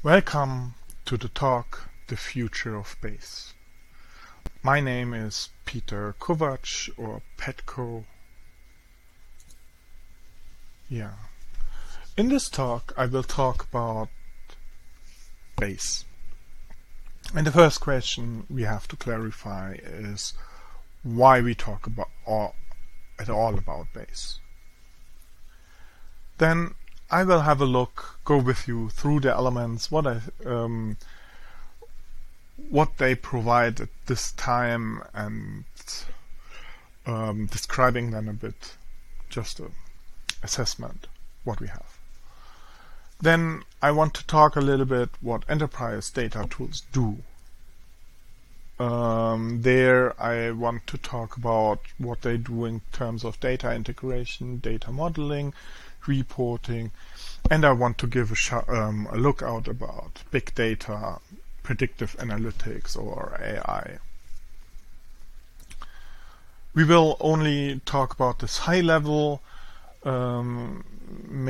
Welcome to the talk, The Future of Base. My name is Peter Kovac, or Petko. In this talk I will talk about Base. And the first question we have to clarify is why we talk about at all about Base. Then I will have a go with you through the elements, what they provide at this time, and describing them a bit, just an assessment what we have. Then I want to talk a little bit what enterprise data tools do. There I want to talk about what they do in terms of data integration, data modeling, reporting, and I want to give a look out about big data, predictive analytics, or AI. We will only talk about this high level,